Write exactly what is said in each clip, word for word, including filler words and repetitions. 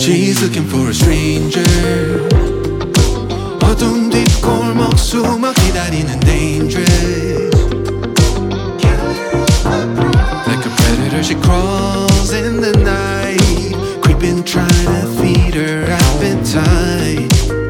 She's looking for a stranger. 어두운 뒷골목 숨어 기다리는 dangerous. Like a predator she crawls in the night, creeping trying to feed her appetite.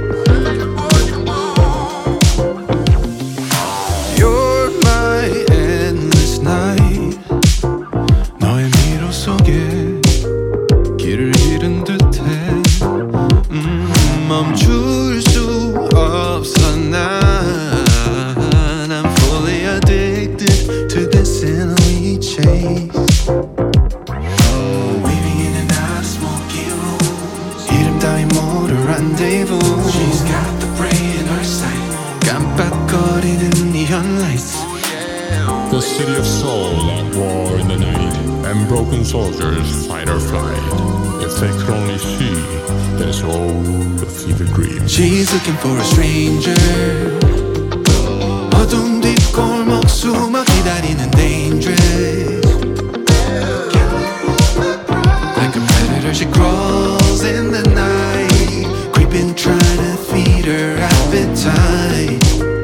You're my endless night. 너의 미로 속에 길을 잃은 듯해. 음, 멈출 수 없어 난. I'm fully addicted to this sin we chase. Weaving in and out of smoky rooms. 이름 따위 모를 rendezvous. She's got the prey in her sight. 깜빡거리는 neon lights. The city of soul at war in the night, and broken soldiers fight or flight. If they could only see this old fever dream. She's looking for a stranger. 어두운 뒷골목 숨어 기다리는 dangerous. Like a predator she crawls in the night, creeping trying to feed her appetite.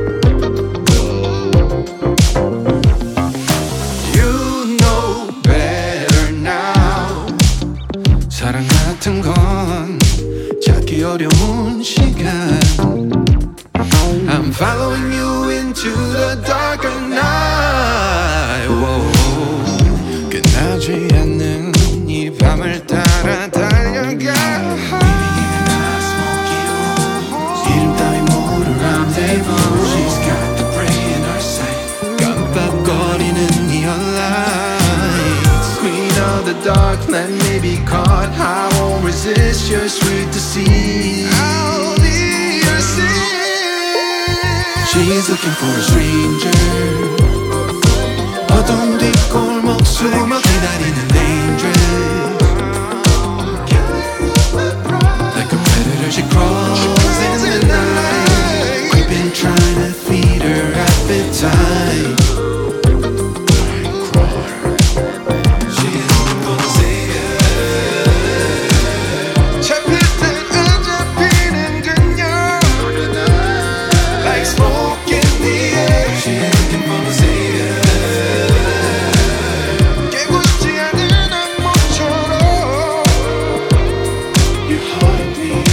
You know better now. 사랑 같은 건 찾기 어려운 시간. I'm following you into the darker night. Whoa. 끝나지 않는 이 밤을 따라 달려가. 이름 따위 모를 rendezvous. She's got the prey in her sight. 깜빡거리는 neon lights. Queen of the dark, let me be caught. I won't resist your sweet deceit. I'll be your sin. She's looking for a stranger. 어두운 뒷골목 숨어 기다리는 dangerous. Like a predator she crawls in the night, creeping trying to feed her appetite. She's looking for a savior. 잡힐 듯 안 잡히는 그녀. Like smoke in the air. She's looking for a savior. 깨고 싶지 않은 악몽처럼 You haunt me.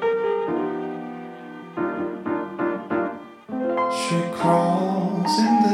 She crawls in the